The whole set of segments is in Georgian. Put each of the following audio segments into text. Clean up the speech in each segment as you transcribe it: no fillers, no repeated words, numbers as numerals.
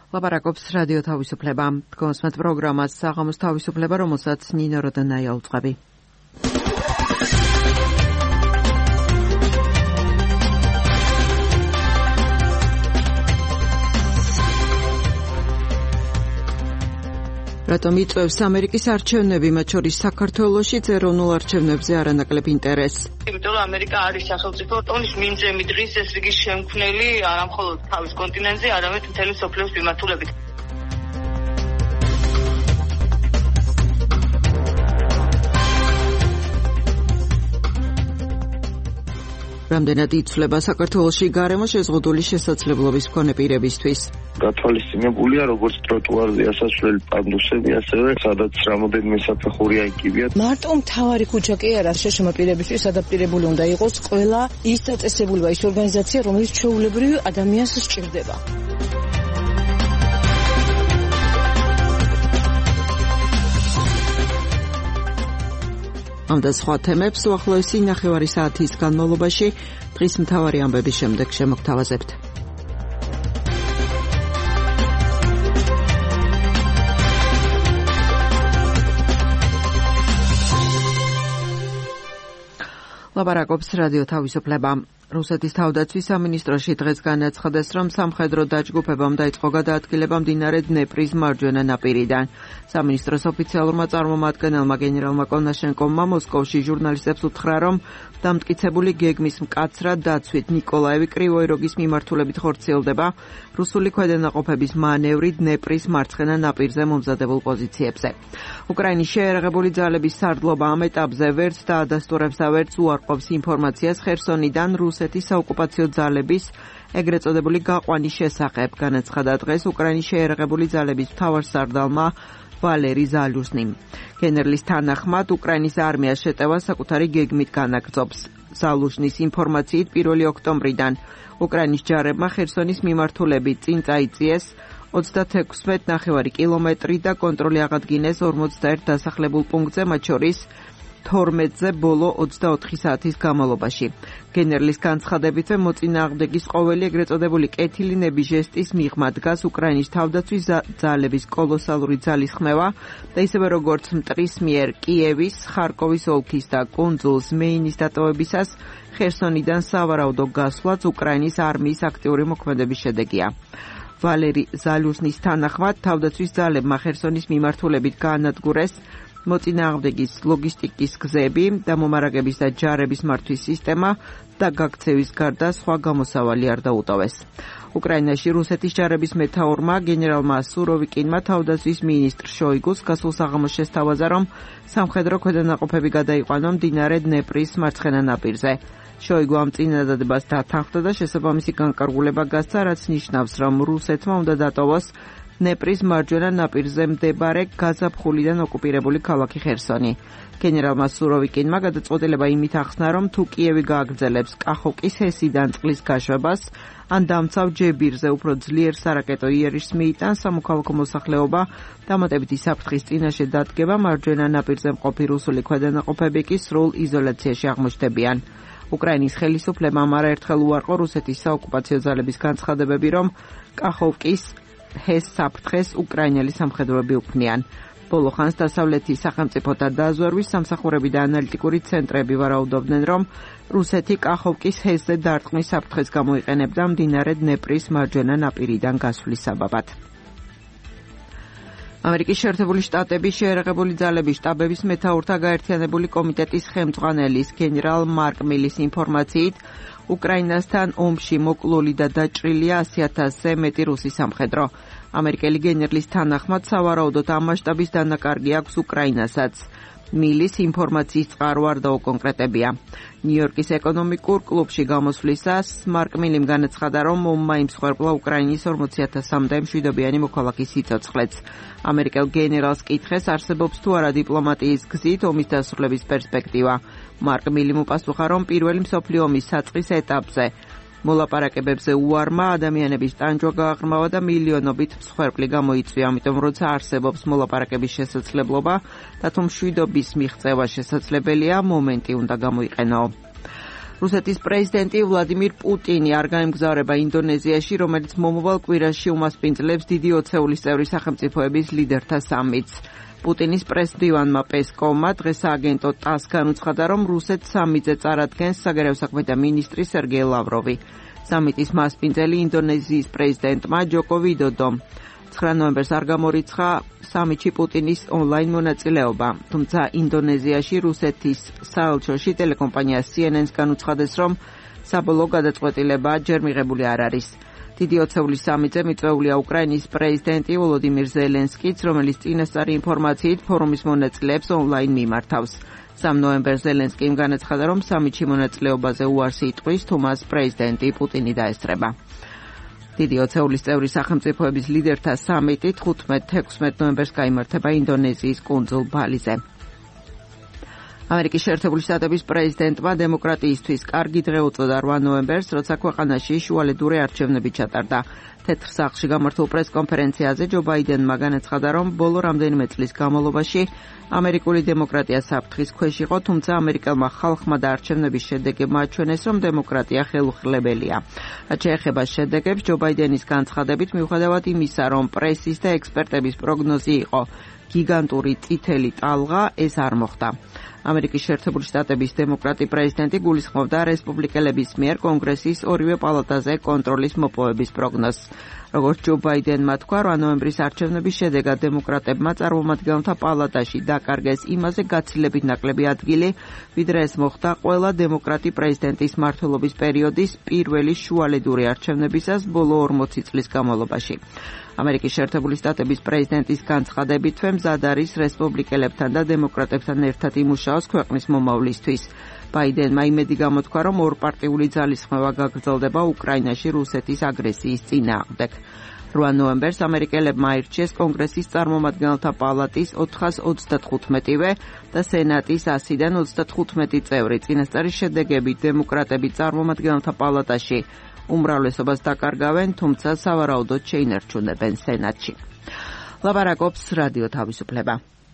ლაპარაკობს რადიო თავისუფლება. Დგომსმეთ პროგრამას საღამოს თავისუფლება, რომელსაც ნინო როდანაია უძღვები. რატომ იწვევს ამერიკის არჩევნები, მათ შორის საქართველოში ეროვნულ არჩევნებზე არანაკლებ ინტერესს? იმიტომ რომ ამერიკა არის სახელმწიფო ტონის მიმზემი დღის ეს რიგის შემქმნელი არა მხოლოდ თავის კონტინენტზე, არამედ მთელი მსოფლიოს მიმართულებით. რამდენად იცვლება საქართველოში გარემო შეზღუდული შესაძლებლობის მქონე პირებისთვის? გათვალისწინებულია როგორც ტროტუარზე ასასვლელი პანდუსები, ასევე სადაც რამოდენიმე საფეხურია იკივია. მარტო მთავარი ქუჩა კი არა, შეშმა პირებისთვის ადაპტირებული უნდა იყოს ყველა ის წესებულება, ის ორგანიზაცია, რომელიც ჩვეულებრივ ადამიანს სჭირდება. ამ და სხვა თემებს უახლოესი ნახევარი საათის განმავლობაში დღის მთავარი ამბების შემდეგ შემოგთავაზებთ. ლაპარაკობს რადიო თავისუფლება. რუსეთის თავდაცვის სამინისტროში დღეს განაცხადეს, რომ სამხედრო დაჯგუფებამ დაიწყო გადაადგილება მდინარე დნეპრის მარჯვენა ნაპირიდან. სამინისტროს ოფიციალურმა წარმომადგენელმა გენერალმა კონაშენკოვმა მოსკოვში ჟურნალისტებს უთხრა, რომ დამტკიცებული გეგმის მკაცრად დაცვით ნიკოლაევი კრივოი როგის მიმართულებით ხორციელდება რუსული ქვედანაყოფების მანევრი დნეპრის მარცხენა ნაპირზე მომზადებულ პოზიციებზე. უკრაინის შეერაღებული ძალების სარდლობა ამ ეტაპზე ვერც დაადასტურებს და ვერც უარყოფს ინფორმაციას ხერსონიდან რუსეთის საოკუპაციო ძალების ეგრეთ წოდებული გაყვანის შესახებ, განაცხადა დღეს უკრაინის შეერაღებული ძალების მთავარსარდალმა ვალერი ზალუზნიმ. გენერლის თანახმად უკრაინის არმიას შეტევა საკუთარი გეგმით განაგრძობს. ზალუზნის ინფორმაციით 1 ოქტომბრიდან უკრაინის ჯარებმა ხერსონის მიმართულებით წინ წაიწიეს 36.5 კილომეტრი და კონტროლი აღადგინეს 41 დასახლებულ პუნქტზე, მათ შორის 12-ზე ბოლო 24 საათის განმავლობაში. გენერლის განცხადებითვე მოწინააღმდეგის ყოველი ეგრეთ წოდებული კეთილინების ჟესტის მიღმა დგას უკრაინის თავდაცვის ძალების კოლოსალური ძალისხმევა და ისევე როგორც მტრის მიერ კიევის, ხარკოვის ოლქის და კუნძულ ზმეინის დატოვებისას ხერსონიდან სავარაუდო გასვლაც უკრაინის არმიის აქტიური მოქმედების შედეგია. ვალერი ზალუზნის თანახმად თავდაცვის ძალებმა ხერსონის მიმართულებით გაანადგურეს მოწინააღმდეგის ლოგისტიკის გზები, დამომარაგების და ჯარების მართვის სისტემა და გაქცევის გარდა სხვა გამოსავალი არ დაუტოვეს. უკრაინაში რუსეთის ჯარების მეთაურმა გენერალმა სუროვიკინმა თავდაცვის მინისტრ შოიგუს გასულ საღამოს შესთავაზა, რომ სამხედრო ქვედანაყოფები გადაიყვანონ მდინარე დნეპრის მარცხენა ნაპირზე. შოიგუ ამ წინადადებას დათანხმდა და შესაბამისი განკარგულება გასცა, რაც ნიშნავს, რომ რუსეთმა უნდა დატოვოს დნეპრის მარჯვენა ნაპირზე მდებარე გაზაფხულიდან ოკუპირებული ქალაქი ხერსონი. გენერალმა სუროვიკინმა გადაწყვეტილება იმით ახსნა, რომ თუ კიევი გააგრძელებს კახოვკის ჰესიდან წყლის გაშვებას, ან დამცავ ჯებირზე უფრო ძლიერ სარაკეტო იერიშს მიიტანს, სამოქალაქო მოსახლეობა დამატებითი საფრთხის წინაშე დადგება, მარჯვენა ნაპირზე მყოფი რუსული ქვედანაყოფები კი სრულ იზოლაციაში აღმოჩნდებიან. უკრაინის ხელისუფლებამ არაერთხელ უარყო რუსეთის საოკუპაციო ძალების განცხადებები, რომ კახოვკის ჰეს საფრთხეს უკრაინელი სამხედროები უქმნიან. ბოლო ხანს დასავლეთის სახელმწიფოთა დაზვერვის სამსახურები და ანალიტიკური ცენტრები ვარაუდობდნენ, რომ რუსეთი კახოვკის ჰესზე დარტყმის საფრთხეს გამოიყენებდა მდინარე დნეპრის მარჯვენა ნაპირიდან გასვლის საბაბად. ამერიკის შეერთებული შტატების შეერაღებული ძალების შტაბების მეთაურთა გაერთიანებული კომიტეტის ხელმძღვანელის გენერალ მარკ მილის ინფორმაციით, უკრაინასთან ომში მოკლული და დაჭრილია 100,000-ზე მეტი რუსი სამხედრო. ამერიკელი გენერლის თანახმად სავარაუდოდ ამ მასშტაბის დანაკარგი აქვს უკრაინასაც. მილის ინფორმაციის წყარო არ დაუკონკრეტებია. ნიუ-იორკის ეკონომიკურ კლუბში გამოსვლისას მარკ მილიმ განაცხადა, რომ ომმა იმსხვერპლა უკრაინის 40,000-მდე მშვიდობიანი მოქალაქის სიცოცხლეც. ამერიკელ გენერალს კითხეს, არსებობს თუ არა დიპლომატიის გზით ომის დასრულების პერსპექტივა. მარკ მილიმ უპასუხა, რომ პირველი მსოფლიო ომის საწყის ეტაპზე მოლაპარაკებებზე უარმა ადამიანების ტანჯვა გააღრმავა და მილიონობით მსხვერპლი გამოიწვია, ამიტომ როცა არსებობს მოლაპარაკების შესაძლებლობა და თუ მშვიდობის მიღწევა შესაძლებელია, მომენტი უნდა გამოიყენო. რუსეთის პრეზიდენტი ვლადიმირ პუტინი არ გაემგზავრება ინდონეზიაში, რომელიც მომავალ კვირაში უმასპინძლებს დიდი ოცეულის წევრი სახელმწიფოების ლიდერთა სამიტს. პუტინის პრესმდივანმა პესკოვმა დღეს სააგენტო ტას განუცხადა, რომ რუსეთს სამიტზე წარადგენს საგარეო საქმეთა მინისტრი სერგეი ლავროვი. სამიტის მასპინძელი ინდონეზიის პრეზიდენტმა ჯოკო ვიდოდომ 9 ნოემბერს არ გამორიცხა სამიტში პუტინის ონლაინ მონაწილეობა, თუმცა ინდონეზიაში რუსეთის საელჩოში ტელეკომპანია CNN-ს განუცხადეს, რომ საბოლოო გადაწყვეტილება ჯერ მიღებული არ არის. დიდი ოცეულის სამიტზე მიწვეულია უკრაინის პრეზიდენტი ვოლოდიმირ ზელენსკიც, რომელიც წინასწარი ინფორმაციით ფორუმის მონაწილეებს ონლაინ მიმართავს. 3 ნოემბერს ზელენსკიმ განაცხადა, რომ სამიტში მონაწილეობაზე უარს იტყვის, თუ მას პრეზიდენტი პუტინი დაესწრება. დიდი ოცეულის წევრი სახელმწიფოების ლიდერთა სამიტი 15-16 ნოემბერს გაიმართება ინდონეზიის კუნძულ ბალიზე. ამერიკის შეერთებული შტატების პრეზიდენტმა დემოკრატიისთვის კარგი დღე უწოდა 8 ნოემბერს, როცა ქვეყანაში შუალედური არჩევნები ჩატარდა. თეთრ სახლში გამართულ პრესკონფერენციაზე ჯო ბაიდენმა განაცხადა, რომ ბოლო რამდენიმე წლის განმავლობაში ამერიკული დემოკრატია საფრთხის ქვეშ იყო, თუმცა ამერიკელმა ხალხმა და არჩევნების შედეგებმა აჩვენეს, რომ დემოკრატია ხელუხლებელია. რაც შეეხება შედეგებს, ჯო ბაიდენის განცხადებით, მიუხედავად იმისა, რომ პრესის და ექსპერტების პროგნოზი იყო გიგანტური წითელი ტალღა, ეს არ მოხდა. ამერიკის შეერთებული შტატების დემოკრატი პრეზიდენტი გულისხმობდა რესპუბლიკელების მიერ კონგრესის ორივე პალატაზე კონტროლის მოპოვების პროგნოზს. როგორც ჯო ბაიდენმა თქვა, 8 ნოემბრის არჩევნების შედეგად დემოკრატებმა წარმომადგენელთა პალატაში დაკარგეს იმაზე გაცილებით ნაკლები ადგილი, ვიდრე ეს მოხდა ყველა დემოკრატი პრეზიდენტის მმართველობის პერიოდის პირველი შუალედური არჩევნებისას ბოლო 40 წლის განმავლობაში. ამერიკის შეერთებული შტატების პრეზიდენტის განცხადებითვე მზად არის რესპუბლიკელებთან და დემოკრატებთან ერთად იმუშაოს ქვეყნის მომავლისთვის. ბაიდენმა იმედი გამოთქვა, რომ ორპარტიული ძალისხმევა გაგრძელდება უკრაინაში რუსეთის აგრესიის წინააღმდეგ. 8 ნოემბერს ამერიკელებმა აირჩიეს კონგრესის წარმომადგენელთა პალატის 435-ვე და სენატის 100-დან 35 წევრი. წინასწარი შედეგებით დემოკრატები წარმომადგენელთა პალატაში უმრავლესობას დაკარგავენ, თუმცა სავარაუდოდ შეინარჩუნებენ სენატში. ლაპარაკობს რადიო თავისუფლება.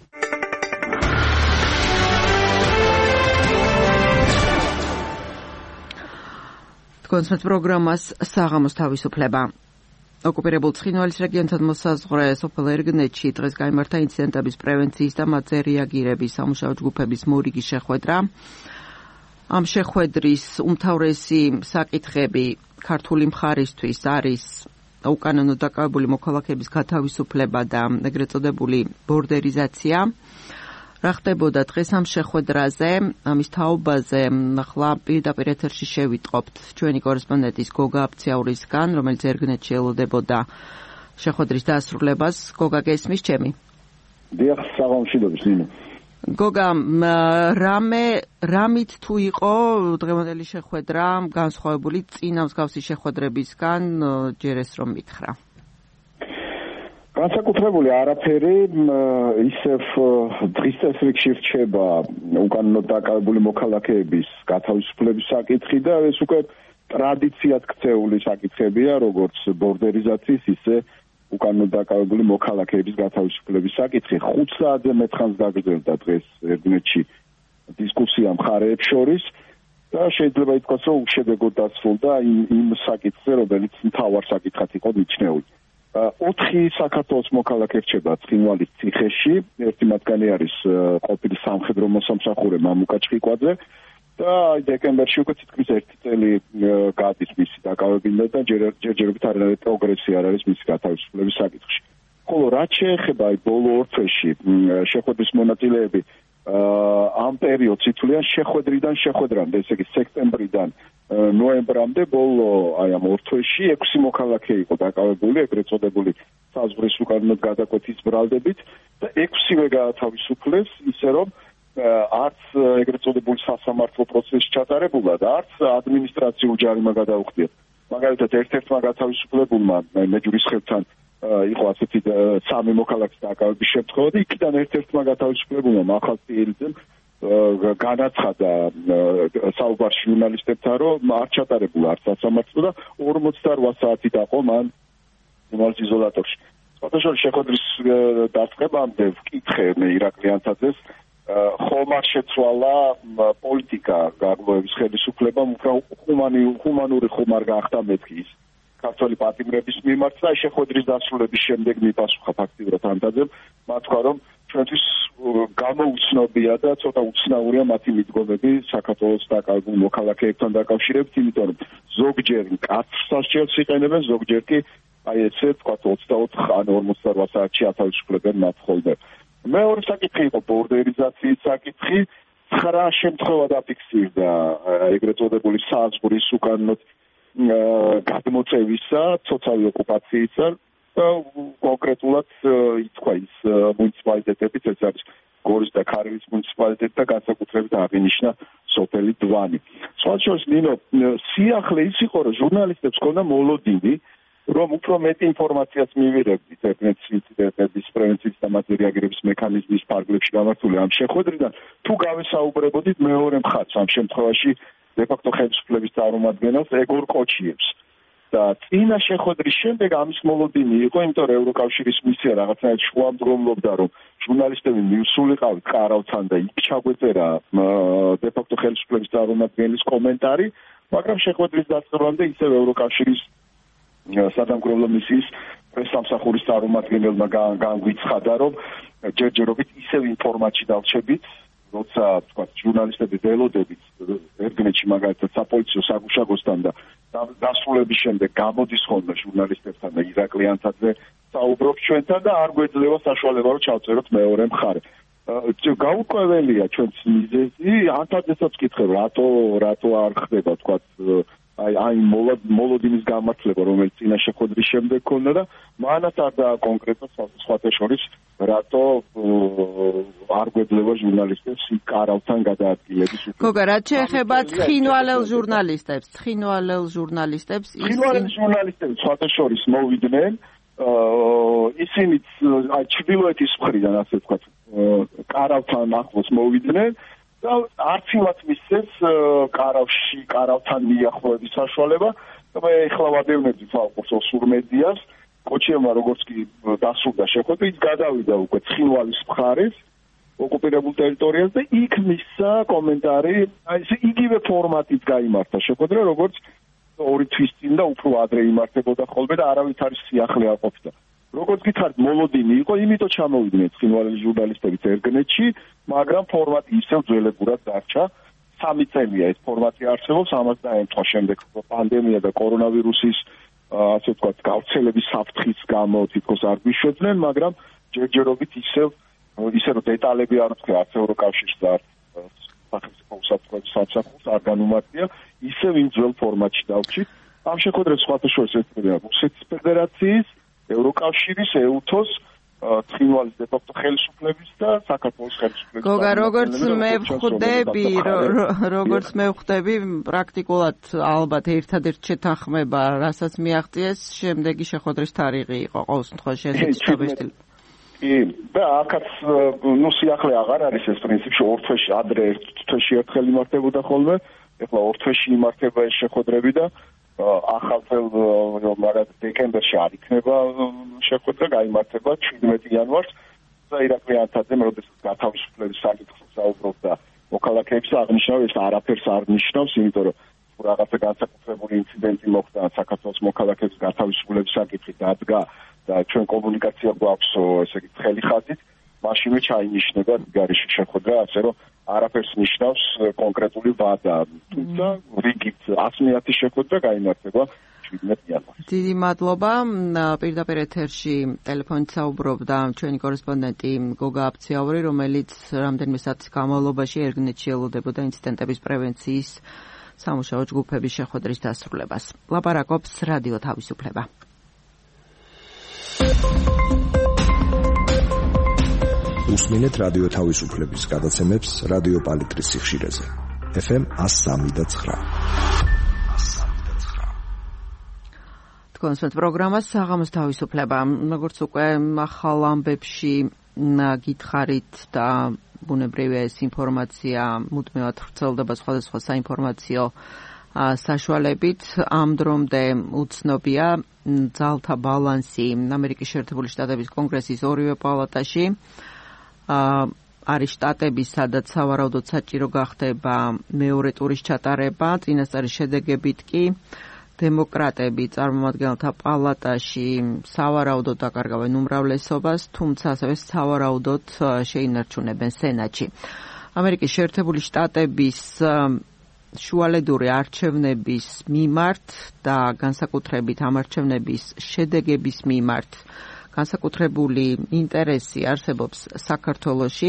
კონცერტ პროგრამას საღამოს თავისუფლება. ოკუპირებულ ცხინვალის რეგიონთან მოსაზღვრე სოფელ ერგნეთში დღეს გაიმართა ინციდენტების პრევენციის და მათზე რეაგირების სამუშაო ჯგუფების მორიგი შეხვედრა. ამ შეხვედრის უმთავრესი საკითხები ქართული მხარისთვის არის უკანონო დაკავებული მოქალაქეების გათავისუფლება და ეგრეთ წოდებული ბორდერიზაცია. რა ხდებოდა დღეს ამ შეხვედრაზე, ამის თაობაზე ახლა პირდაპირ ეთერში შევიტყობთ ჩვენი კორესპონდენტის გოგა აფციაურისგან, რომელიც ერგნეთში ელოდებოდა შეხვედრის დასრულებას. გოგა, გესმის ჩემი? დიახ, საღამოშიდობის ნინო. გოგა, რამით თუ იყო დღევანდელი შეხვედრა განსხვავებული წინა მსგავსი შეხვედრებისგან, ჯერ ეს რომ მითხრა? განსაკუთრებული არაფერი, ისევ დღის წესრიგში რჩება უკანონო დაკავებული მოქალაქეების გათავისუფლების საკითხი და ეს უკვე ტრადიციად ქცეული საკითხებია, როგორც ბორდერიზაციის, ისე უკანონო დაკავებული მოქალაქეების გათავისუფლების საკითხი. 5 საათზე მეტხანს გაგრძელდა დღეს ერგნეთში დისკუსია მხარეებს შორის და შეიძლება ითქვას, რომ უშედეგოდ დასრულდა იმ საკითხზე, რომელიც მთავარ საკითხად იყო მიჩნეული. 4 საქართველოს მოქალაქე რჩება ცხინვალის ციხეში, ერთი მათგანი არის ყოფილი სამხედრო მოსამსახურე მამუკა ჭყიკვაძე და დეკემბერში უკვე თითქმის 1 წელი გადის მისი დაკავებინა და ჯერჯერობით არანაირი პროგრესი არ არის მისი გათავისუფლების საკითხში. ხოლო რაც შეეხება ბოლო ორ თვეში შეხვედრის მონაწილეები ამ პერიოდს ითვლიან შეხვედრიდან შეხვედრამდე, ესე იგი სექტემბრიდან ნოემბრამდე ბოლო ამ ორ თვეში 6 მოქალაქე იყო დაკავებული, ეგრეთ წოდებული საზღვრის უკანონოდ გადაკვეთის ბრალდებით და 6-ვე გაათავისუფლეს, ისე რომ არც ეგრეთ წოდებული სასამართლო პროცესი ჩატარებულა და არც ადმინისტრაციულ ჯარიმა გადაუხდიათ. მაგალითად, ერთ-ერთმა გათავისუფლებულმა მეჯურისხევთან იყო ასეთი 3 მოქალაქის დაკავების შემთხვევა და იქიდან ერთ-ერთმა გათავისუფლებულმა მახალწიელიძემ განაცხადა საუბარში ჟურნალისტებთან, რომ არ ჩატარებულა არც სასამართლო და 48 საათი დაყო მან ჟურნალის იზოლატორში. სხვათა შორის შეხვედრის დაწყებამდე ვკითხე მე ირაკლი ანთაძეს ხომ არ შეცვალა პოლიტიკა გააგლოების ხელისუფლებამ, უფრო ჰუმანური ხომ არ გაახდა მეთქი ის ქართველი პატიმრების მიმართ და შეხვედრის დასრულების შემდეგ მიპასუხა ფაქტიურად ანტაძემ, მათ თქვა რომ ჩვენთვის გამოუცნობია და ცოტა უცნაურია მათი მიდგომები საქართველოს დაკავებულ მოქალაქეებთან დაკავშირებით, იმიტომ რომ ზოგჯერ კაცს სასჯელს იყენებენ, ზოგჯერ კი აი ესე თქვა 24 ან 48 საათში ათავისუფლებენ მათ ხოლმე. მეორე საკითხი იყო ბორდერიზაციის საკითხი, 9 შემთხვევა დაფიქსირდა ეგრეთ წოდებული სააზღვრის უკანონოდ გადმოწევისა, ცოცხალი ოკუპაციისა და კონკრეტულად ითქვა ის მუნიციპალიტეტებიც, ეს არის გორის და ქარივის მუნიციპალიტეტი და განსაკუთრებით აღინიშნა სოფელი დვანი. სხვა შორის ნინო, სიახლე ის იყო, რომ ჟურნალისტებს ჰქონდა მოლოდინი, რომ უფრო მეტი ინფორმაციას მივიღებდით ინციდენტების პრევენციის და მათი რეაგირების მექანიზმის ფარგლებში გამართული ამ შეხვედრიდან, თუ გავესაუბრებოდით მეორე მხარეს ამ შემთხვევაში დე-ფაქტო ხელისუფლების წარმომადგენელს ეგორ კოჩიებს. და წინა შეხვედრის შემდეგ ამის მოლოდინი იყო, იმიტომ რომ ევროკავშირის მისია რაღაცნაირად შუამდგომლობდა, რომ ჟურნალისტები მივსულიყავით ყარავთან და იქ ჩაგვეწერა დე-ფაქტო ხელისუფლების წარმომადგენლის კომენტარი, მაგრამ შეხვედრის დასწრებამდე ისევ ევროკავშირის სადამკვირვებლო მისიის პრესსამსახურის წარმომადგენელმა განგვიცხადა, რომ ჯერჯერობით ისევ ინფორმაციი დავჩებით, როცა თქვა ჟურნალისტები ველოდებით ერთგენეთში მაგალითად საპოლიციო საგუშაგოსთან და დასრულების შემდეგ გამოდის ხოლმე ჟურნალისტებთან და ირაკლი ანთაძე საუბრობს ჩვენთან და არ გვეძლევა საშუალება რომ ჩავწეროთ მეორე მხარე. გაურკვეველია ჩვენს მიზეზი, ანთაძესაც ვკითხებ, რატო არ ხდება თქვა აი მოლოდინის გამართლება, რომელიც წინა შეხვედრის შემდეგ ქონდა და მანაც არ და კონკრეტულად სხვათა შორის რატო არ გვეძლევა ჟურნალისტებს ყარავთან გადაადგილების უფლება. გოგა, რაც შეეხება ცხინვალელ ჟურნალისტებს, ჟურნალისტები სხვათა შორის მოვიდნენ, ისინიც აი ჩრდილოეთის მხრიდან ასე ვთქვათ, ყარავთან ახლოს მოვიდნენ. და არც იმათ მისცეს ყარავთან მიახლოების საშუალება და მე ეხლა ვადევნებდი თვალყურს სურმედიას, კოჩიევმა როგორც კი დასრულდა შეხვედრა, ის გადავიდა უკვე ცხინვალის მხარეს ოკუპირებულ ტერიტორიას და იქ მისცა კომენტარი, აი ეს იგივე ფორმატით გაიმართა შეხვედრა, როგორც 2 თვის წინ და უფრო ადრე იმართებოდა ხოლმე და არავითარი სიახლე არ ყოფილა. როგორც გითხარით, მოლოდინი იყო, იმიტომ ჩამოვიდნენ ცხინვალის ჟურნალისტებიც ერთგენეთში, მაგრამ ფორმატი ისევ ძველებურად დარჩა. 3 წელია ეს ფორმატი არსებობს, ამას დაემთხვა შემდეგ პანდემია და კორონავირუსის ასე ვთქვათ, გავრცელების საფრთხის გამო თითქოს არ გვიშვებდნენ, მაგრამ ჯერჯერობით ისევ რომ დეტალები არ ვთქვა, არც ევროკავშირს და არც სახელმწიფო სამსახურს არ განუმარტია, ისევ იმ ძველ ფორმატში დავჭით. ამ შეხვედრებს სხვათა შორის ერთმანეთს რუსეთის ფედერაციის, ევროკავშირის, ეუთოს, ცხინვალის დე-ფაქტო ხელისუფლების და საქართველოს ხელისუფლების. გოგა, როგორც მე ვხვდები, პრაქტიკულად ალბათ ერთადერთ შეთანხმება, რასაც მიაღწიეს, შემდეგი შეხვედრის თარიღი იყო ყოველ შემთხვევაში ესეც ჩაბეჭდილი. კი, და აქაც სიახლე აღარ არის ეს პრინციპში, 2 თვეში ადრე 1 თვეში ერთხელ იმართებოდა ხოლმე, ეხლა 2 თვეში იმართება ეს შეხვედრები და ახალწელ დეკემბერში არ იქნება შეხვედრა, გაიმართება 17 იანვარს და ირაკლი ანთაძემ როდესაც გათავისუფლების საკითხზე საუბრობდა მოქალაქეებს აღნიშნა, ეს არაფერს არ ნიშნავს, იმიტომ რომ რაღაცა განსაკუთრებული ინციდენტი მოხდა საქართველოს მოქალაქეების გათავისუფლების საკითხი დადგა და ჩვენ კომუნიკაცია გვაქვს ესე იგი თხელი ხაზით, მაშინვე ჩაინიშნება გარეშე შეხვედრა, ასე რომ არაფერს ნიშნავს კონკრეტული ვადა. თუმცა რიგით 100-ი შეხვედრა გაიმართება 17 იანვარს. დიდი მადლობა. პირდაპირ ეთერში ტელეფონით საუბრობდა ჩვენი კორესპონდენტი გოგა აფციაური, რომელიც რამდენიმე საათის განმავლობაში ერთგენეთში ელოდებოდა ინციდენტების პრევენციის სამუშაო ჯგუფების შეხვედრის დასრულებას. ლაპარაკობს რადიო თავისუფლება. უსმინეთ რადიო თავისუფლების გადაცემებს რადიო პალიტრის სიხშირეზე. FM 103.9. თქვენს პროგრამას საღამოს თავისუფლება. როგორც უკვე ახალ ამბებში გითხარით და ბუნებრივია ეს ინფორმაცია მუდმივად ვრცელდება სხვადასხვა საინფორმაციო საშუალებით. ამ დრომდე უცნობია ძალთა ბალანსი ამერიკის შეერთებული შტატების კონგრესის ორივე პალატაში. არის შტატები, სადაც სავარაუდოდ საჭირო გახდება მეორე ტურის ჩატარება, წინასწარი შედეგებით კი დემოკრატები წარმომადგენელთა პალატაში სავარაუდოდ აკარგავენ უმრავლესობას, თუმცა ასევე სავარაუდოდ შეინარჩუნებენ სენატში. ამერიკის შეერთებული შტატების შუალედური არჩევნების მიმართ და განსაკუთრებით ამ არჩევნების შედეგების მიმართ განსაკუთრებული ინტერესი არსებობს საქართველოში.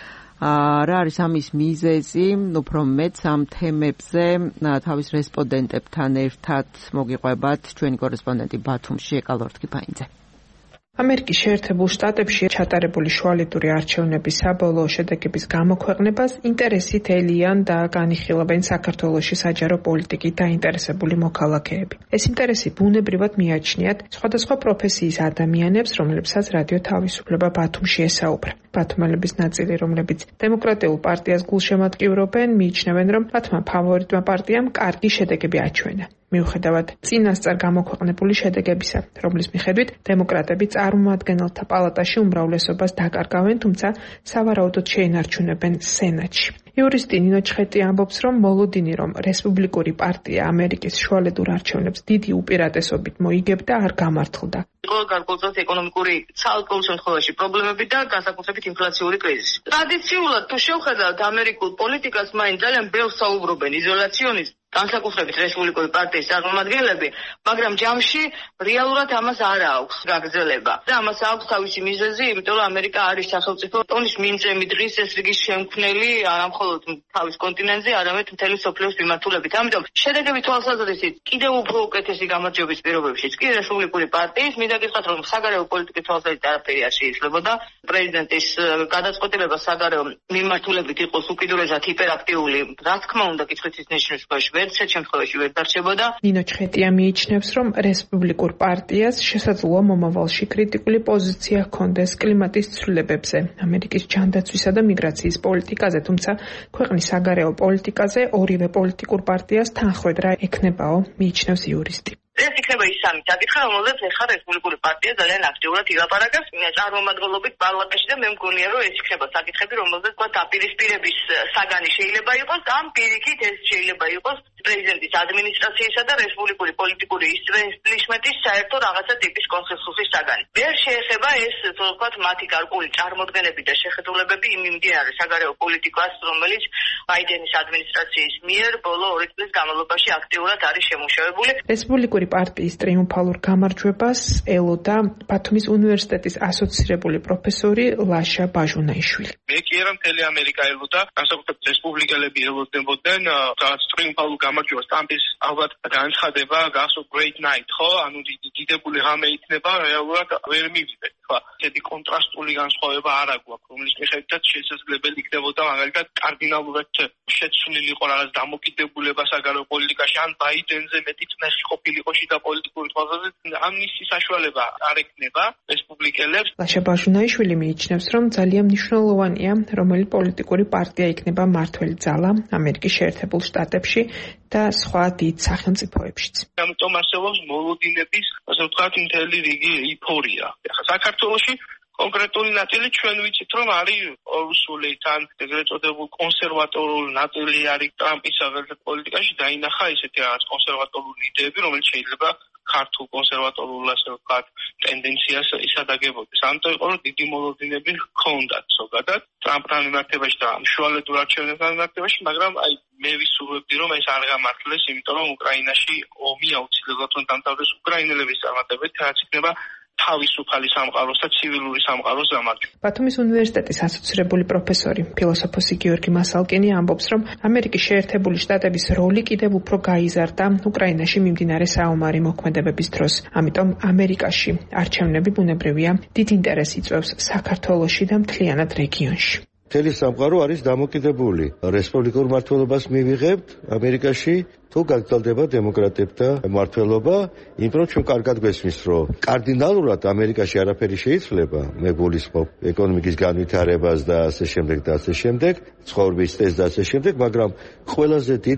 რა არის ამის მიზეზი? უფრო მეც ამ თემებზე თავის რესპონდენტებთან ერთად მოგიყვებათ ჩვენი კორესპონდენტი ბათუმში ეკალორთ კიფაინძე. ამერიკის შეერთებულ შტატებში ჩატარებული შუალედური არჩევნების საბოლოო შედეგების გამოქვეყნებას ინტერესით ელიან და განიხილავენ საქართველოში საჯარო პოლიტიკით დაინტერესებული მოქალაქეები. ეს ინტერესი ბუნებრივად მიაჩნიათ სხვადასხვა პროფესიის ადამიანებს, რომლებსაც რადიო თავისუფლება ბათუმში ესაუბრა. ბათუმელების ნაწილი, რომლებიც დემოკრატიულ პარტიას გულშემატკივრობენ, მიიჩნევენ, რომ მათმა ფავორიტმა პარტიამ კარგი შედეგები აჩვენა. მიუხედავად წინასწარ გამოქვეყნებული შედეგებისა, რომლის მიხედვით დემოკრატები წარმომადგენელთა პალატაში უმრავლესობას დაკარგავენ, თუმცა სავარაუდოდ შეინარჩუნებენ სენატში. იურისტი ნინო ჩხეტი ამბობს, რომ მოლოდინი, რომ რესპუბლიკური პარტია ამერიკის შუალედურ არჩევნებს დიდი უპირატესობით მოიგებდა, არ გამართლდა. გარკვეულწილად ეკონომიკური ცალკეულ შემთხვევაში პრობლემები და განსაკუთრებით ინფლაციური კრიზისი. ტრადიციულად თუ შევხედავთ ამერიკულ პოლიტიკას, მაინც ძალიან ბევრს საუბრობენ იზოლაციონიზმს, განსაკუთრებით რესპუბლიკური პარტიის წარმომადგენლები, მაგრამ ჯამში რეალურად ამას არ აქვს გაგრძელება. და ამას აქვს თავისი მიზეზი, იმიტომ რომ ამერიკა არის სახელმწიფო ტონის მიმძემი დღის ეს რიგის შემქმნელი არამხოლოდ თავის კონტინენტზე, არამედ მთელი მსოფლიოს მიმართულებით. ამიტომ შედეგები თვალსაზრისით კიდევ უფრო უკეთესი გამარჯვების პირობებშიც კი რესპუბლიკური პარტიის მინდა გითხრათ, რომ საგარეო პოლიტიკის თვალსაზრისით არაფერი არ შეიძლებოდა. პრეზიდენტის გადაწყვეტილება საგარეო მიმართულებით იყოს უკიდურესად ჰიპერაქტიული, რა თქმა უნდა, კითხვით ნიშნის ქვეშ ვერცერთ შემთხვევაში ვერ დარჩებოდა. ნინო ჩხეტია მიიჩნევს, რომ რესპუბლიკურ პარტიას შესაძლოა მომავალში კრიტიკული პოზიცია ჰქონდეს კლიმატის ცვლილებებზე, ამერიკის ჯანდაცვისა და მიგრაციის პოლიტიკაზე, თუმცა ქვეყნის საგარეო პოლიტიკაზე ორივე პოლიტიკურ პარტიას თანხმედრა ექნებაო, მიიჩნევს იურისტი. ეს იქნება ის სამი საკითხი, რომელზეც ეხლა რესპუბლიკური პარტია ძალიან აქტიურად ილაპარაკებს წარმომადგენლობით პარლამენტში და მე მგონია, რომ ეს იქნება საკითხები, რომელზეც თქვა დაპირისპირების საგანი შეიძლება იყოს, ამ პირიქით ეს შეიძლება იყოს პრეზიდენტის ადმინისტრაციისა და რესპუბლიკური პოლიტიკური ისტაბლიშმენტის საერთო რაღაცა ტიპის კონსენსუსის საგანი. ვერ შეეხება ეს, თქო, მათი გარკვეული წარმოდგენები და შეხედულებები იმ მიმდინარე საგარეო პოლიტიკას, რომელიც ბაიდენის ადმინისტრაციის მიერ ბოლო 2 წლის განმავლობაში აქტიურად არის შემუშავებული. რესპუბლიკური პარტიის ტრიუმფალურ გამარჯვებას ელოდა ბათუმის უნივერსიტეტის ასოცირებული პროფესორი ლაშა ბაჟუნაიშვილი. მე კი არა მთელი ამერიკა ელოდა, განსაკუთრებით რესპუბლიკელები ელოდებოდნენ რაღაც ტრიუმფალურ გამარჯვებას. ამის ალბათ განცხადება გასო great night, ხო? ანუ დიდებული ღამე იქნება, რეალურად ვერ მივიდეთ, ხო? ესეთი კონტრასტული განსხვავება არ აქვს, რომლის მიხედვითაც შესაძლებელი იქნებოდა მაგალითად კარდინალურად შეცვლილი იყო რაღაც დამოკიდებულება საგარეო პოლიტიკაში, ან ბაიდენზე მეტი წნეხი ყოფილიყო შიდა პოლიტიკური თვალსაზრისით, ამისი საშუალება არ ექნება რესპუბლიკელებს. ლაშა ბაჟუნაიშვილი მიიჩნევს, რომ ძალიან მნიშვნელოვანია, რომელი პოლიტიკური პარტია იქნება მმართველი ძალა ამერიკის შეერთებულ შტატებში და სხვა დიდ სახელმწიფოებშიც. ამიტომ არსებობს მოლოდინების, ასე ვთქვათ, მთელი რიგი იფორია. ახლა საქართველოში კონკრეტული ნაწილი ჩვენ ვიცით, რომ არის ორსული თან ეგრეთ წოდებულ კონსერვატორულ ნაწილი არის ტრამპის პოლიტიკაში დაინახა ესეთი რაღაც კონსერვატორული იდეები, რომელიც შეიძლება ქართულ კონსერვატორულ, ასე ვთქვათ, ტენდენციას ისადაგებოდეს. ამიტომ იყო, რომ დიდი მოლოდინები ჰქონდათ ზოგადად ტრამპთან მიმართებაში და შუალედურ არჩევნებთან მიმართებაში, მაგრამ აი მე ვისურვებდი, რომ ეს არ გამართლდეს, იმიტომ რომ უკრაინაში ომი აუცილებლად უნდა დამთავრდეს უკრაინელების წარმატებით, რაც იქნება თავისუფალი სამყაროს და ცივილური სამყაროს გამარჯვება. ბათუმის უნივერსიტეტის ასოცირებული პროფესორი, ფილოსოფოსი გიორგი მასალკინი ამბობს, რომ ამერიკის შეერთებული შტატების როლი კიდევ უფრო გაიზარდა უკრაინაში მიმდინარე საომარი მოქმედებების დროს. ამიტომ ამერიკაში არჩევნები ბუნებრივია დიდ ინტერესს იწვევს საქართველოში და მთლიანად რეგიონში. მთელი სამყარო არის დამოკიდებული. რესპუბლიკურ მმართველობას მივიღებთ ამერიკაში, თუ გაგრძელდება დემოკრატებთა მმართველობა, იმიტომ ჩვენ კარგად გვესმის, რომ კარდინალურად ამერიკაში არაფერი შეიცვლება, მე გულისხმობ ეკონომიკის განვითარებას და ასე შემდეგ და ასე შემდეგ, ცხოვრების წესს და ასე შემდეგ, მაგრამ ყველაზე დიდად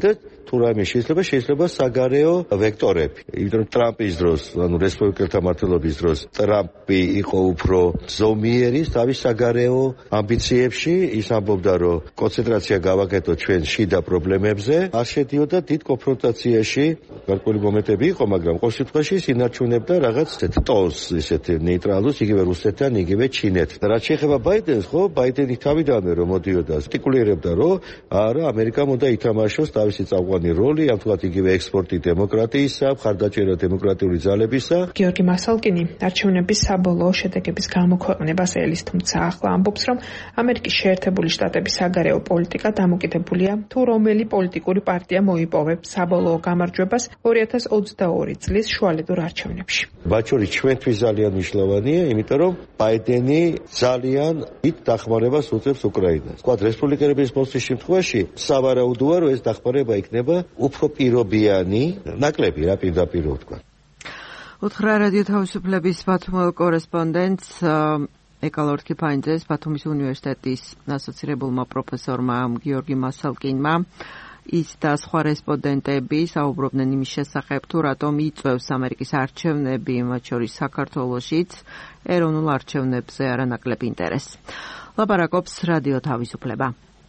თუ რაიმე შეიძლება საგარეო ვექტორები. იმიტომ ტრამპის დროს, ანუ რესპუბლიკელთა მმართველობის დროს, ტრამპი იყო უფრო ზომიერი თავის საგარეო ამბიციებში, ის ამბობდა, რომ კონცენტრაცია გავაკეთოთ ჩვენ შიდა პრობლემებზე, არ შედიოდა დიდ კონფრონტაციაში, გარკვეული მომენტები იყო, მაგრამ ყოველ შემთხვევაში ინარჩუნებდა რაღაც ტონს, ისეთ ნეიტრალურს, იგივე რუსეთთან, იგივე ჩინეთთან. რაც შეეხება ბაიდენს, ხო, ბაიდენი თავიდანვე რომ მოდიოდა, არტიკულირებდა, რომ არა, ამერიკამ უნდა ითამაშოს თავისი წამყვანი როლი, ამ თქვათ იგივე ექსპორტი დემოკრატიისა, მხარდაჭერა დემოკრატიული ძალებისა. გიორგი მასალკინი არჩევნების საბოლოო შედეგების გამოქვეყნებას ელის, თუმცა ახლა ამბობს, რომ ამერიკის შეერთებული შტატების საგარეო პოლიტიკა დამოკიდებულია თუ რომელი პოლიტიკური პარტია მოიპოვებს საბოლოო გამარჯვებას 2022 წლის შუალედურ არჩევნებში. მათ შორის ჩვენთვის ძალიან მნიშვნელოვანია, იმიტომ რომ ბაიდენი ძალიან დიდ დახმარებას უწევს უკრაინას. თქვათ რესპუბლიკელების მოსვლის შემთხვევაში სავარაუდოა, რომ ეს დახმარება იქნება უფრო პირობიანი, ნაკლები რა პირდაპირ ვთქვა. უთხრა რადიო თავისუფლების ბათუმელ კორესპონდენტს ეკალორ ქიფაინძეს ბათუმის უნივერსიტეტის ასოცირებულმა პროფესორმა გიორგი მასალკინმა ის და სხვა რესპონდენტები საუბრობდნენ იმის შესახებ, თუ რატომ იწვევს ამერიკის არჩევნები, მათ შორის საქართველოშიც, ეროვნულ არჩევნებზე არანაკლებ ინტერესს. ლაპარაკობს რადიო თავისუფლება.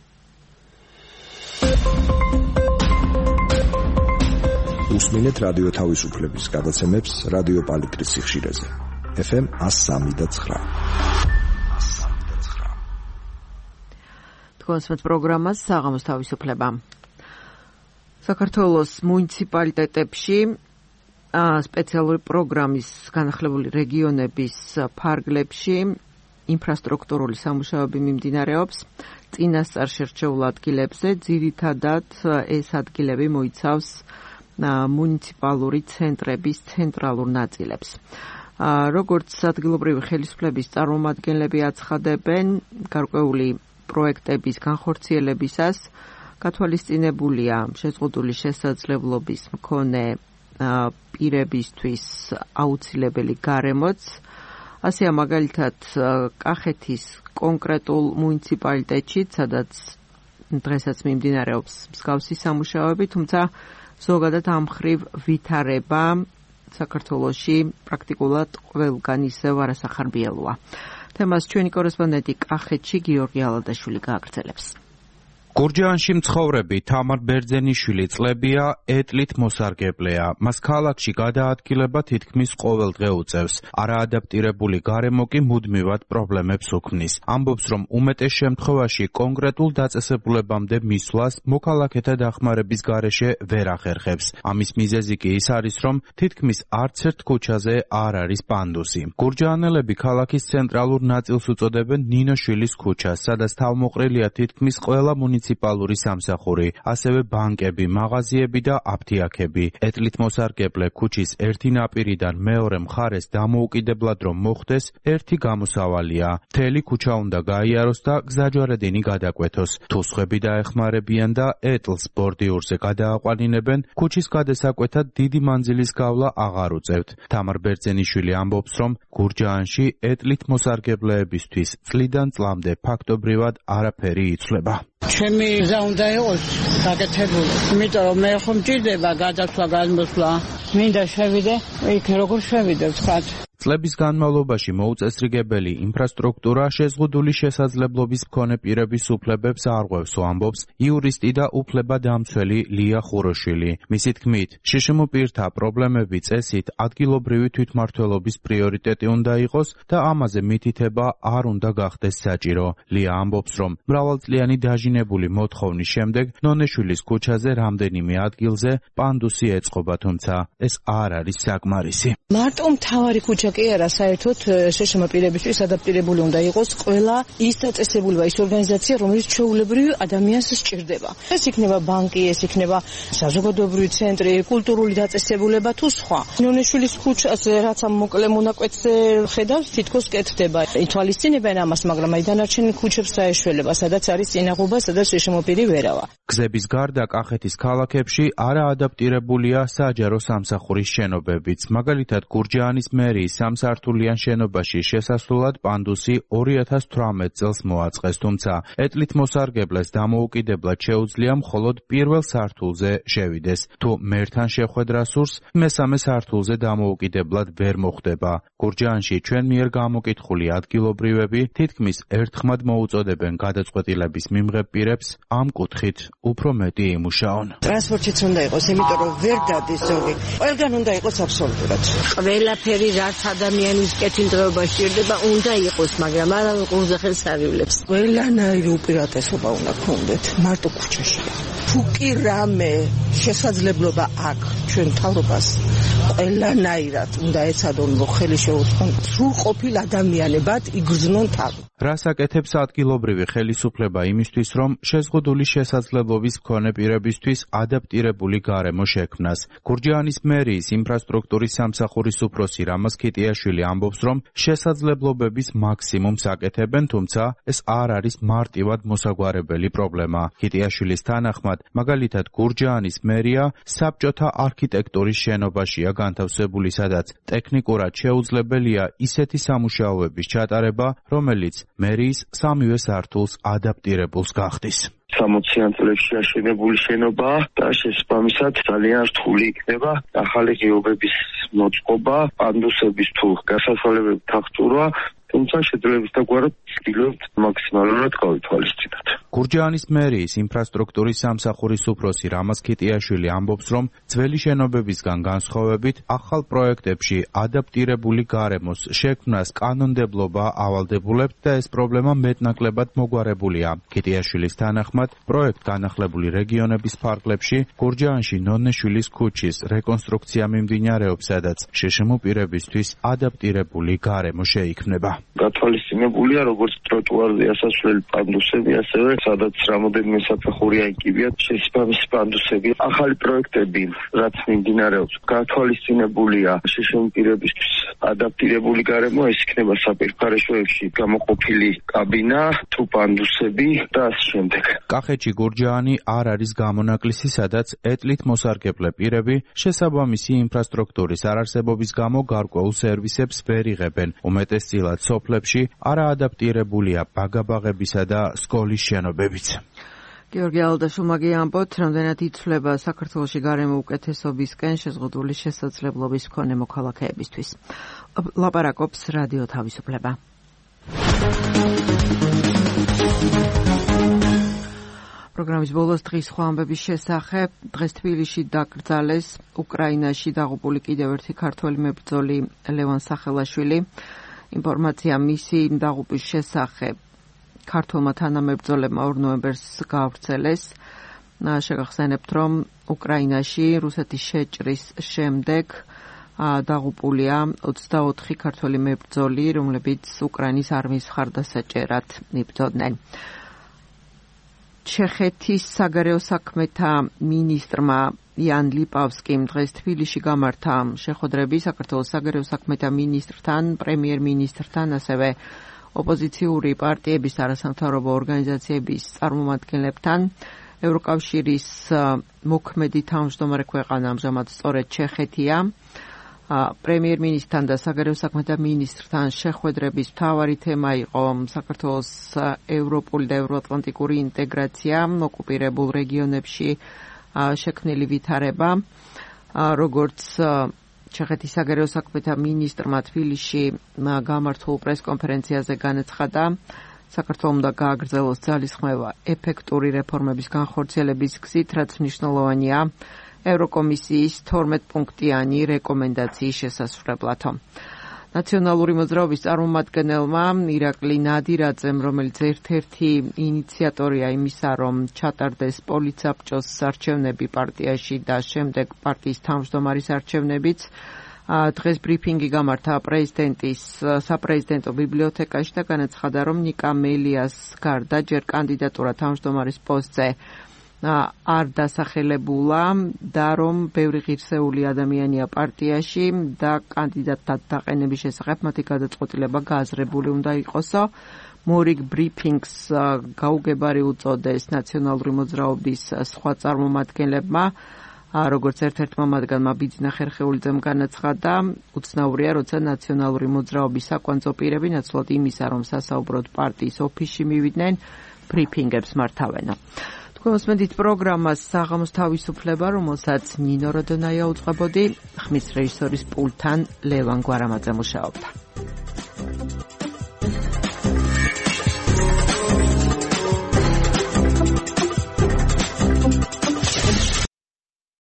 უსმინეთ რადიო თავისუფლების გადაცემებს რადიო პალიტრის სიხშირეზე. FM 103.9. თქვენს პროგრამას საღამოს თავისუფლება. საქართველოს მუნიციპალიტეტებში სპეციალური პროგრამის განახლებული რეგიონების ფარგლებში ინფრასტრუქტურული სამუშაოები მიმდინარეობს. წინასწარ შერჩეულ ადგილებზე ძირითადად ეს ადგილები მოიცავს მუნიციპალური ცენტრების ცენტრალურ ნაწილებს. როგორც ადგილობრივი ხელისუფლების წარმომადგენლები აცხადებენ, გარკვეული პროექტების განხორციელებისას გათვალისწინებულია შეზღუდული შესაძლებლობის მქონე პირებისთვის აუცილებელი გარემოც. ასე მაგალითად კახეთის კონკრეტულ მუნიციპალიტეტში, სადაც დღესაც მიმდინარეობს მსგავსი სამუშაოები, თუმცა ზოგადად ამ მხრივ ვითარება საქართველოში პრაქტიკულად ყველგან ისევ არასახარბიელოა. თემას ჩვენი კორესპონდენტი კახეთში გიორგი ალადაშვილი გააგრძელებს. გურჯაანში მცხოვრები თამარ ბერძენიშვილი წლებია ეტლით მოსარგებლეა. მას ქალაქში გადაადგილება თითქმის ყოველდღე უწევს. არაადაპტირებული გარემო კი მუდმივად პრობლემებს უქმნის. ამბობს, რომ უმეტეს შემთხვევაში კონკრეტულ დაწესებულებამდე მისვლას მოქალაქეთა დახმარების გარეშე ვერ ახერხებს. ამის მიზეზი კი ის არის, რომ თითქმის არც ერთ ქუჩაზე არ არის პანდუსი. გურჯაანელები ქალაქის ცენტრალურ ნაწილს უწოდებენ ნინოშვილის ქუჩას, სადაც თავმოყრილია თითქმის ყველა მუნიციპალური სამსახური, ასევე ბანკები, მაღაზიები და აფთიაქები. ეტლით მოსარგებლე ქუჩის ერთი ნაპირიდან მეორე მხარეს დამოუკიდებლად რომ მოხდეს, ერთი გამოსავალია. მთელი ქუჩა უნდა გაიაროს და გზაჯვარედინი გადაკვეთოს. თუ სხვები დაეხმარებიან და ეტლს ბორდიურზე გადააყვანინებენ, ქუჩის გადასაკვეთად დიდი მანძილის გავლა აღარ უწევთ. თამარ ბერძენიშვილი ამბობს, რომ გურჯაანში ეტლით მოსარგებლეებისთვის წლიდან წლამდე ფაქტობრივად არაფერი იცვლება. ჩემი გზა უნდა იყოს გაკეთებული, იმიტომ რომ მე ხომ მჭირდება გადასვლა, გადმოსვლა. მინდა შევიდე, იქ როგორ შევიდე ვთქვათ. წლების განმავლობაში მოუწესრიგებელი ინფრასტრუქტურა შეზღუდული შესაძლებლობის მქონე პირების უფლებებს არღვევს, ამბობს იურისტი და უფლებადამცველი ლია ხუროშვილი. მისი თქმით, შშმ პირთა პრობლემები წესით ადგილობრივი თვითმმართველობის პრიორიტეტი უნდა იყოს და ამაზე მითითება არ უნდა გახდეს საჭირო. ლია ამბობს, რომ მრავალწლიანი დაჟინებული მოთხოვნის შემდეგ ნონეშვილის ქუჩაზე რამდენიმე ადგილზე პანდუსი ეწყობა, თუმცა ეს არ არის საკმარისი. მარტო მთავარი ქუჩა კი არა, საერთოდ შშმ პირებისთვის ადაპტირებული უნდა იყოს ყველა ის დაწესებულება, ის ორგანიზაცია, რომელიც ჩვეულებრივ ადამიანს სჭირდება. ეს იქნება ბანკი, ეს იქნება საზოგადოებრივი ცენტრი, კულტურული დაწესებულება თუ სხვა. ნონეშვილის ქუჩაზე რაც ამ მოკლე მონაკვეთზე ხედავს, თითქოს კეთდება. ითვალისწინებენ ამას, მაგრამ აი დანარჩენ ქუჩებს დაეშველება, სადაც არის წინაღობა, სადაც შშმ პირი ვერავა. გზების გარდა კახეთის ქალაქებში არაადაპტირებულია საჯარო სამსახურის შენობებიც. მაგალითად, გურჯაანის მერიის სამსართულიან შენობაში შესასვლელად პანდუსი 2018 წელს მოაწყეს, თუმცა ეტლით მოსარგებლეს დამოუკიდებლად შეუძლია მხოლოდ პირველ სართულზე შევიდეს. თუ მერთან შეხვედრა სურს, მესამე სართულზე დამოუკიდებლად ვერ მოხვდება. გურჯაანში ჩვენ მიერ გამოკითხული ადგილობრივები თითქმის ერთხმად მოუწოდებენ გადაწყვეტილების მიმღებ პირებს ამ კუთხით უფრო მეტი იმუშაონ. ტრანსპორტიც უნდა იყოს, იმიტომ რომ ვერ დადის ზოგი. ყველგან უნდა იყოს აბსოლუტურად. ყველაფერი რაც ადამიანის კეთილდღეობა სჭირდება, უნდა იყოს, მაგრამ არა ყურზე ხელს არივლებს. ყველანაირი უპირატესობა უნდა გქონდეთ, მარტო ქუჩაშია. თუ კი რამე შესაძლებლობა აქვს ჩვენ მთავრობას, ყველანაირად უნდა ეცადონ ხელი შეუწყონ სრულყოფილ ადამიანებად იგრძნონ თავი. რას აკეთებს ადგილობრივი ხელისუფლება იმისთვის, რომ შეზღუდული შესაძლებლობის მქონე პირებისთვის ადაპტირებული გარემო შექმნას? გურჯაანის მერიის ინფრასტრუქტურის სამსახურის უფროსი რამაზ ქიტიაშვილი ამბობს, რომ შესაძლებლობების მაქსიმუმს აკეთებენ, თუმცა ეს არ არის მარტივად მოსაგვარებელი პრობლემა. ქიტიაშვილის თანახმად, მაგალითად გურჯაანის მერია საბჭოთა არქიტექტურის შენობაშია განთავსებული, სადაც ტექნიკურად შეუძლებელია ისეთი სამუშაოების ჩატარება, რომელიც მერიის სამივე სართულს ადაპტირებულს გახდის. 60-იან წლებში აშენებული შენობა და შესაბამისად ძალიან რთული იქნება ახალი ღიობების მოწყობა, პანდუსების თუ გასასვლელების თახტურვა, თუმცა შეძლებს დაგვარად ვცდილობთ მაქსიმალურად გავითვალისწინოთ. გურჯაანის მერიის ინფრასტრუქტურის სამსახურის უფროსი რამაზ ქიტიაშვილი ამბობს, რომ ძველი შენობებისგან განსხვავებით ახალ პროექტებში ადაპტირებული გარემოს შექმნას კანონმდებლობა ავალდებულებთ და ეს პრობლემა მეტნაკლებად მოგვარებულია. ქიტიაშვილის თანახმად, პროექტ განახლებული რეგიონების ფარგლებში გურჯაანში ნონეშვილის ქუჩის რეკონსტრუქცია მიმდინარეობს, სადაც შშმ პირებისთვის ადაპტირებული გარემო შეიქმნება. გათვალისწინებულია როგორც ტროტუარზე ასასვლელი პანდუსები, ასევე სადაც რამოდენიმე საფეხურიანი კიბეა შესაბამისი პანდუსები. ახალი პროექტები, რაც მიმდინარეობს, გათვალისწინებულია შშმ პირებისთვის ადაპტირებული გარემო, ეს იქნება საპირფარეშოებში გამოყოფილი კაბინა, თუ პანდუსები და ასე შემდეგ. კახეთში გურჯაანი არ არის გამონაკლისი, სადაც ეტლით მოსარგებლე პირები შესაბამისი ინფრასტრუქტურის არარსებობის გამო გარკვეულ სერვისებს ვერ იღებენ. უმეტესწილად სოფლებში არაადაპტირებულია ბაგაბაღებისა და სკოლის შენობებიც. გიორგი ალდაშულმა ამბობთ, რამდენად იცვლება საქართველოში გარემო უკეთესობისკენ შეზღუდული შესაძლებლობის მქონე მოქალაქეებისთვის. ლაპარაკობს რადიო თავისუფლება. პროგრამის ბოლოს დღის სხვა ამბების შესახებ. დღეს თბილისში დაკრძალეს უკრაინაში დაღუპული კიდევ ერთი ქართველი მებრძოლი ლევან სახელაშვილი. ინფორმაცია მისი დაღუპვის შესახებ ქართველმა თანამებრძოლებმა 2 ნოემბერს გაავრცელეს. შეგახსენებთ, რომ უკრაინაში რუსეთის შეჭრის შემდეგ დაღუპულია 24 ქართველი მებრძოლი, რომლებიც უკრაინის არმიის მხარდასაჭერად იბრძოდნენ. ჩეხეთის საგარეო საქმეთა მინისტრმა იან ლიპავსკიმ დღეს თბილისში გამართა შეხვედრები საქართველოს საგარეო საქმეთა მინისტრთან, პრემიერ-მინისტრთან, ასევე ოპოზიციური პარტიების არასამთავრობო ორგანიზაციების წარმომადგენლებთან. ევროკავშირის მოქმედი თავმჯდომარე ქვეყანა ამჟამად სწორედ ჩეხეთია. პრემიერ-მინისტრთან და საგარეო საქმეთა მინისტრთან შეხვედრების მთავარი თემა იყო საქართველოს ევროპული და ევროატლანტიკური ინტეგრაცია, ოკუპირებულ რეგიონებში შექმნილი ვითარება. როგორც ჩეხეთის საგარეო საქმეთა მინისტრმა თბილისში გამართულ პრესკონფერენციაზე განაცხადა, საქართველოს უნდა გააგრძელოს ძალისხმევა ეფექტური რეფორმების განხორციელების გზით, რაც მნიშვნელოვანია ევროკომისიის 12 პუნქტიანი რეკომენდაციის შესასრულებლად. ნაციონალური მოძრაობის წარმომადგენელმა ირაკლი ნადირაძემ, რომელიც ერთ-ერთი ინიციატორია იმისა, რომ ჩატარდეს პოლიცაბჭოს არჩევნები პარტიაში და შემდეგ პარტიის თავმჯდომარის არჩევნებიც, დღეს ბრიფინგი გამართა პრეზიდენტის საპრეზიდენტო ბიბლიოთეკაში და განაცხადა, რომ ნიკა მელიას გარდა ჯერ კანდიდატურა თავმჯდომარის პოსტზე არ დასახელებულა და რომ ბევრი ღირსეული ადამიანია პარტიაში და კანდიდატად დაყენების შესახებ მათი გადაწყვეტილება გააზრებული უნდა იყოსო. მორიგ ბრიფინგს გაუგებარი უწოდეს ნაციონალური მოძრაობის სხვა წარმომადგენლებმა. როგორც ერთ-ერთმა მათგანმა ბიძინა ხერხეულიძემ განაცხადა, უცნაურია, როცა ნაციონალური მოძრაობის საკვანძო პირები ნაცვლად იმისა, რომ სასაუბროდ პარტიის ოფისში მივიდნენ, ბრიფინგებს მართავენ. თქვენ მოსმენთ პროგრამას საღამოს თავისუფლება, რომელსაც ნინო როდონაია უძღვებოდი, ხმის რეჟისორის პულტთან ლევან გვარამაძე მუშაობდა.